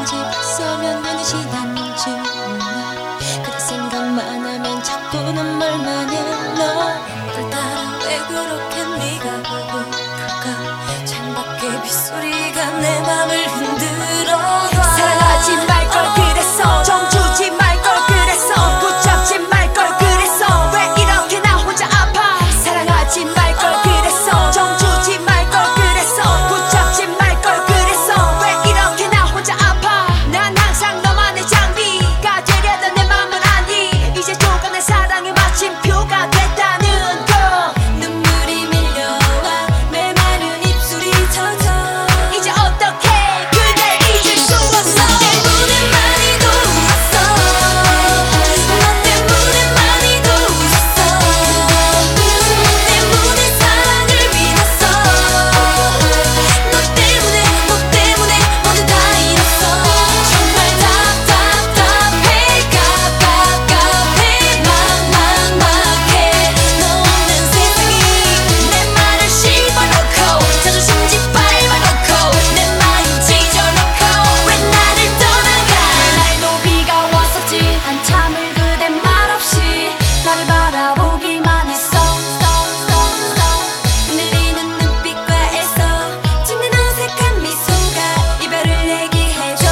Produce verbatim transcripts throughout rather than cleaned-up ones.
지 벌써 몇 년이 지난 줄 몰라. 그대 생각만 하면 자꾸 눈물만 흘러. 오늘따라 왜 그렇게 네가 보고플까. 창밖에 빗소리가 내 맘을 흔들어. 사랑하지 말걸 그랬어. 정 주지 말걸 그랬어. 붙잡지 말걸 그랬어. 왜 이렇게 나 혼자 아파. 사랑하지 말걸 그랬어. 정 주지 말걸 그랬어. 붙잡지 말걸 그랬어. 왜 이렇게 나 혼자 아파. 난 항상 너만의 장비가 되려던 내 맘은 아니. 이제 조금 내 사랑에 마침표가 됐다는 거. 눈물이 밀려와 메마른 입술이 젖어. 이제 어떻게 그댈 잊을 수 없어. 너 때문에 많이 울었어. 너 때문에 많이 웃었어. 때문에 사랑을 믿었어. 너 때문에 너 때문에 모두 다 잃었어. 정말 답답답해 갑갑갑해 막막막해. 너 없는 세상이 내 말을 씹어놓고 자존심 짓밟아놓고 내 마음 찢어놓고 왜 나를 떠나가. 날도 비가 왔었지. 한참을 그대 말없이 나를 바라보기만 했어. 흔들리는 눈빛과 애써 짓는 어색한 미소가 이별을 얘기해줘.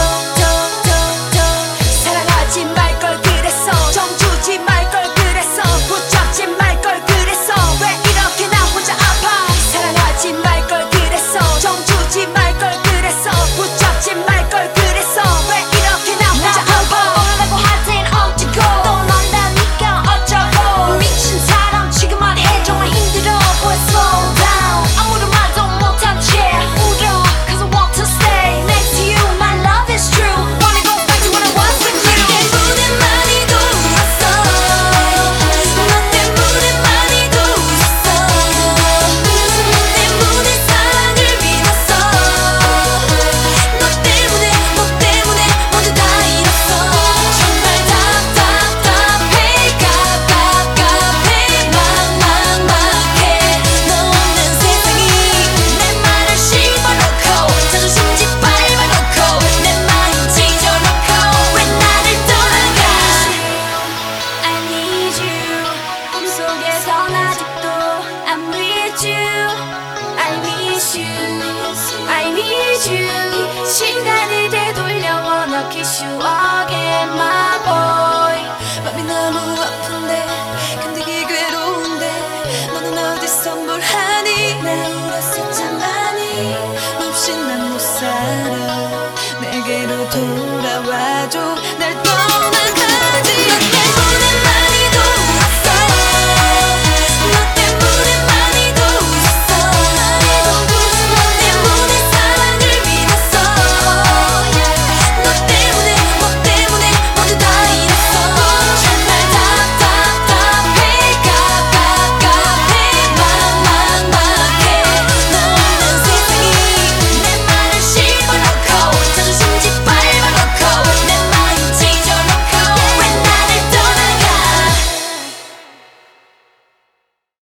사랑하지 말걸 그랬어. 정 주지 말걸 그랬어. 붙잡지 말걸 그랬어. 왜 이렇게 나 혼자 아파. 사랑하지 말걸 그랬어. 정 주지 말걸 그랬어. 붙잡지 말걸 그랬어. 왜 이렇게 나 혼자 아파. 오늘라고 할 땐 어찌고 또 넌다니까 어쩌고. 미친 사람 지금만 해 정말 힘들어 보여. Slow down. 아무런 말도 못한 채 울어. Cause I want to stay next to you. My love is true. Wanna go back to when I was with you. 때문에 많이 울었어. 너 때문에 많이 웃었어. 때문에 사랑을 믿었어. 너 때문에 너 때문에 모두 다 잃었어. 정말 답답답해 갑갑갑해 막막막해. 너 없는 세상이 내 말을 씹어놓고 자존심 짓밟아놓고 내 마음 찢어놓고 왜 나를 떠나가. I need you. 꿈속에선 아직도 I'm with you. I miss you. I need you. 시간을 되돌려 wanna kiss you again my boy. 맘이 너무 아픈데 견디기 괴로운데 너는 어디서 뭘 하니. 나 울었었잖아니. 너 없이 난 못 살아. 내게로 돌아와줘. 날